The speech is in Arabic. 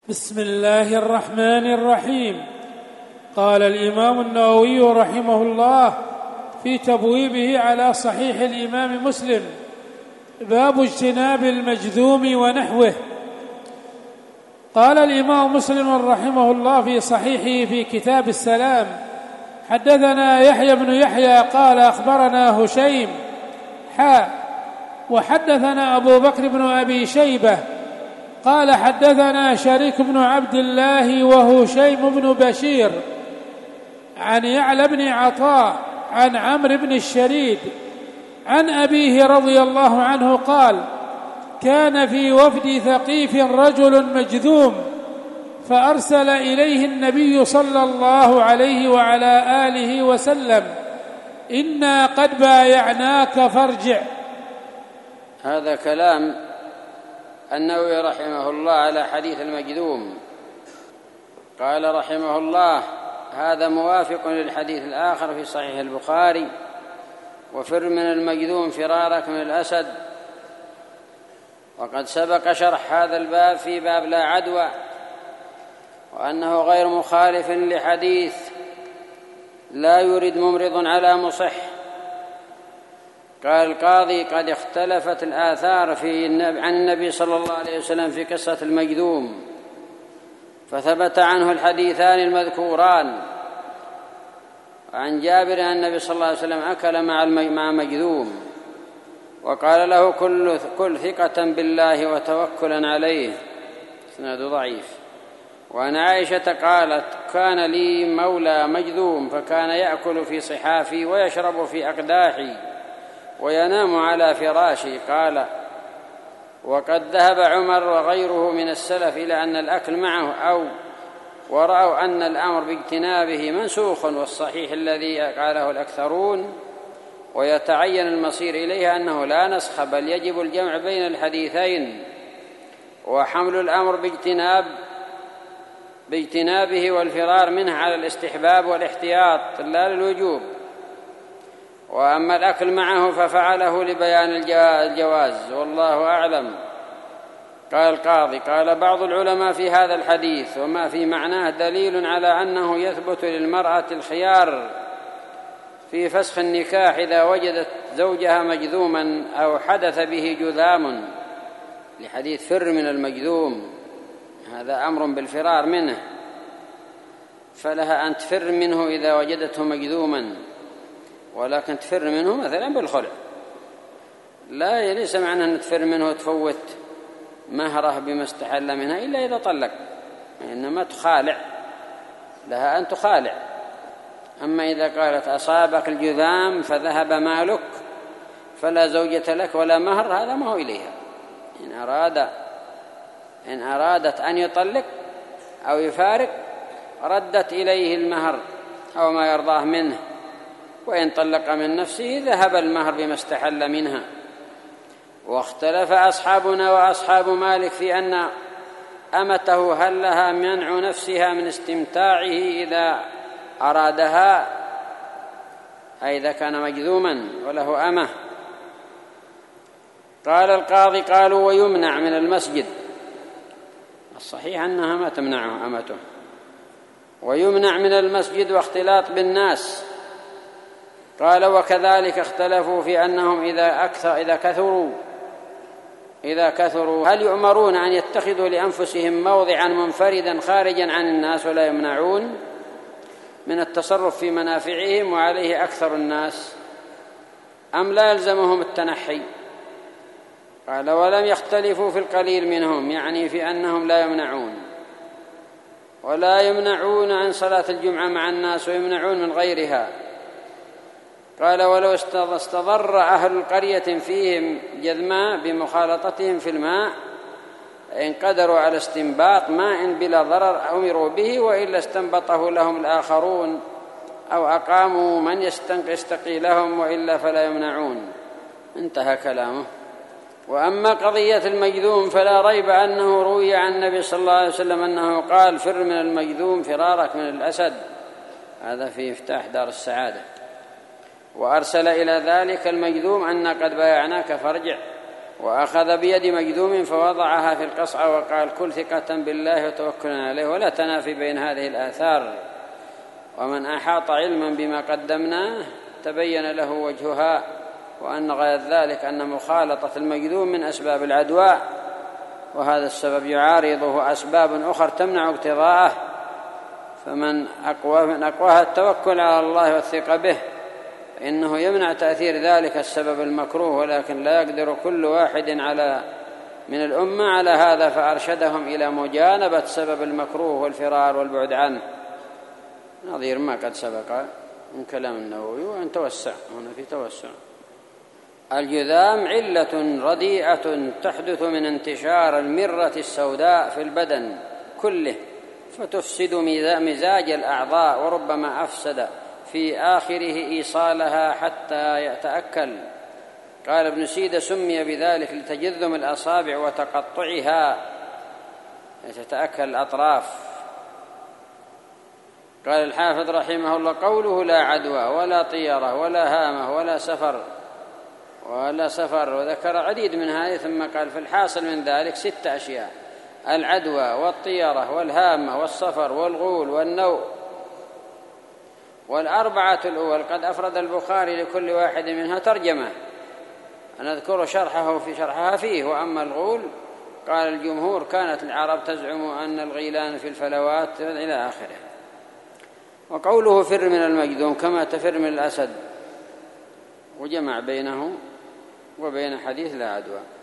بسم الله الرحمن الرحيم. قال الإمام النووي رحمه الله في تبويبه على صحيح الإمام مسلم: باب اجتناب المجذوم ونحوه. قال الإمام مسلم رحمه الله في صحيحه في كتاب السلام: حدثنا يحيى بن يحيى قال أخبرنا هشيم وحدثنا أبو بكر بن أبي شيبة قال حدثنا شريك بن عبد الله وهشيم بن بشير عن يعلى بن عطاء عن عمرو بن الشريد عن أبيه رضي الله عنه قال: كان في وفد ثقيف رجل مجذوم فأرسل إليه النبي صلى الله عليه وعلى آله وسلم: إنا قد بايعناك فارجع. هذا كلام النووي رحمه الله على حديث المجذوم. قال رحمه الله: هذا موافق للحديث الآخر في صحيح البخاري: وفر من المجذوم فرارك من الأسد. وقد سبق شرح هذا الباب في باب لا عدوى، وأنه غير مخالف لحديث لا يرد ممرض على مصح. قال القاضي: قد اختلفت الآثار عن النبي صلى الله عليه وسلم في قصة المجذوم، فثبت عنه الحديثان المذكوران. عن جابر أن النبي صلى الله عليه وسلم أكل مع مجذوم وقال له: كل ثقة بالله وتوكلا عليه. اسناد ضعيف. وعن عائشة قالت: كان لي مولى مجذوم فكان يأكل في صحافي ويشرب في أقداحي وينام على فراشي. قال: وقد ذهب عمر وغيره من السلف إلى أن الأكل معه ورأوا أن الأمر باجتنابه منسوخ، والصحيح الذي قاله الأكثرون ويتعين المصير إليه أنه لا نسخ، بل يجب الجمع بين الحديثين، وحمل الأمر باجتنابه والفرار منه على الاستحباب والاحتياط لا للوجوب. وأما الأكل معه ففعله لبيان الجواز، والله أعلم. قال القاضي: قال بعض العلماء في هذا الحديث وما في معناه دليل على أنه يثبت للمرأة الخيار في فسخ النكاح إذا وجدت زوجها مجذوما أو حدث به جذام، لحديث فر من المجذوم، هذا أمر بالفرار منه، فلها أن تفر منه إذا وجدته مجذوما، ولكن تفر منه مثلا بالخلع لا، ليس معنى أن تفر منه وتفوت مهره بما استحل منها إلا إذا طلق، إنما تخالع، لها أن تخالع. أما إذا قالت أصابك الجذام فذهب مالك فلا زوجة لك ولا مهر، هذا ما هو إليها. إن أرادت أن يطلق أو يفارق ردت إليه المهر أو ما يرضاه منه، وإن طلق من نفسه ذهب المهر بما استحل منها. واختلف أصحابنا وأصحاب مالك في أن أمته هل لها منع نفسها من استمتاعه إذا أرادها، أي إذا كان مجذوما وله أمه. قال القاضي: قالوا: ويمنع من المسجد. الصحيح أنها ما تمنعه أمته. ويمنع من المسجد واختلاط بالناس. قال: وكذلك اختلفوا في أنهم إذا كثروا هل يؤمرون أن يتخذوا لأنفسهم موضعا منفردا خارجا عن الناس ولا يمنعون من التصرف في منافعهم وعليه أكثر الناس، أم لا يلزمهم التنحي؟ قال: ولم يختلفوا في القليل منهم، يعني في أنهم لا يمنعون، ولا يمنعون عن صلاة الجمعة مع الناس ويمنعون من غيرها. قال: ولو استضر أهل القرية فيهم جذما بمخالطتهم في الماء إن قدروا على استنباط ماء بلا ضرر أمروا به، وإلا استنبطه لهم الآخرون أو أقاموا من يستقي لهم، وإلا فلا يمنعون. انتهى كلامه. وأما قضية المجذوم فلا ريب أنه روي عن النبي صلى الله عليه وسلم أنه قال: فر من المجذوم فرارك من الأسد. هذا في مفتاح دار السعادة. وأرسل إلى ذلك المجذوم: أن قد بايعناك فارجع. وأخذ بيد مجذوم فوضعها في القصعة وقال: كل ثقة بالله وتوكلا عليه. ولا تنافي بين هذه الآثار. ومن أحاط علما بما قدمناه تبين له وجهها، وأن غاية ذلك أن مخالطة المجذوم من أسباب العدوى، وهذا السبب يعارضه أسباب أخرى تمنع اقتضاءه، فمن أقواها التوكل على الله والثقة به، فإنه يمنع تأثير ذلك السبب المكروه، ولكن لا يقدر كل واحد من الأمة على هذا، فأرشدهم إلى مجانبة سبب المكروه والفرار والبعد عنه، نظير ما قد سبق من كلام النووي. وأن توسع هنا في توسع. الجذام علة رديئة تحدث من انتشار المرة السوداء في البدن كله، فتفسد مزاج الأعضاء، وربما أفسد في آخره إيصالها حتى يتأكل. قال ابن سيدة: سمي بذلك لتجذم الأصابع وتقطعها، تتأكل الأطراف. قال الحافظ رحمه الله: قوله لا عدوى ولا طيرة ولا هامة ولا سفر، وذكر عديد من هذه، ثم قال: في الحاصل من ذلك 6 أشياء: العدوى والطيرة والهامة والسفر والغول والنوء. والأربعة الأول قد أفرد البخاري لكل واحد منها ترجمة، نذكر شرحها فيه. وأما الغول قال الجمهور: كانت العرب تزعم أن الغيلان في الفلوات إلى آخره. وقوله: فر من المجذوم كما تفر من الأسد، وجمع بينه وبين حديث لا عدوى.